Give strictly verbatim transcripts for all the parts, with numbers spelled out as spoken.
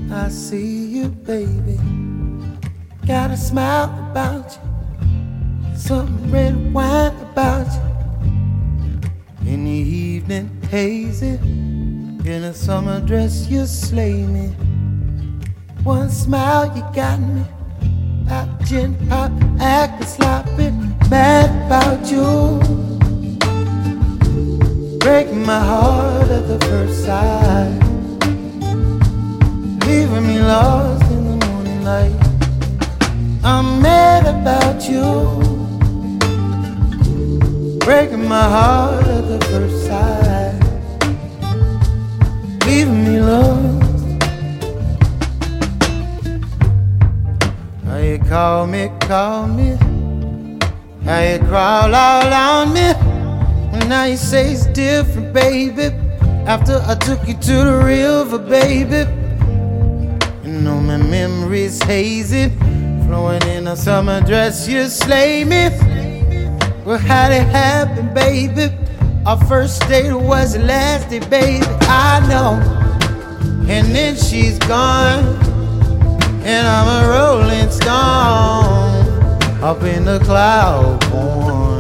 I see you, baby. Got a smile about you, some red wine about you. In the evening, hazy, in a summer dress, you slay me. One smile, you got me. Pop, gin, pop, acting sloppy, mad about you. Breaking my heart at the first sight, leaving me lost in the morning light. I'm mad about you, breaking my heart at the first sight, leaving me lost. How you call me, call me, how you crawl all on me. Well, now you say it's different, baby, after I took you to the river, baby. You know my memory's hazy, flowing in a summer dress, you slay me. Well, how'd it happen, baby? Our first date was the last day, baby, I know. And then she's gone, and I'm a rolling stone up in the cloud born.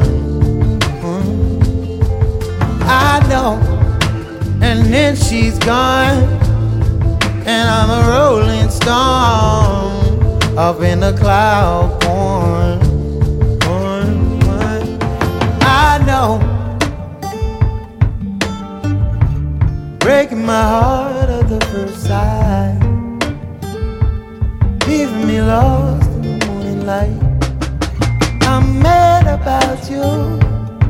I know, and then she's gone, and I'm a rolling stone up in the cloud born. born, born. I know, breaking my heart at the first sight, leaving me lost in the morning light. I'm mad about you,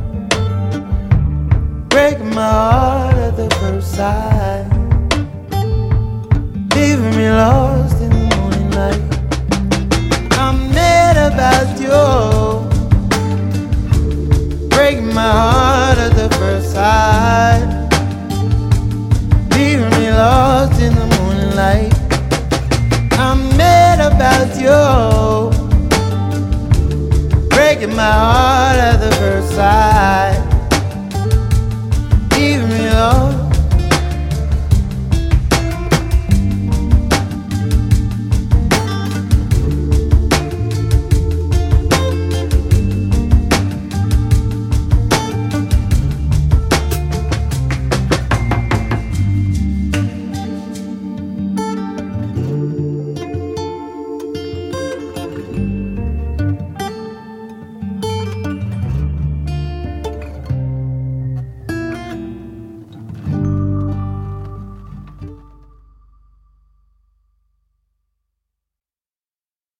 breaking my heart at the first sight, leaving me lost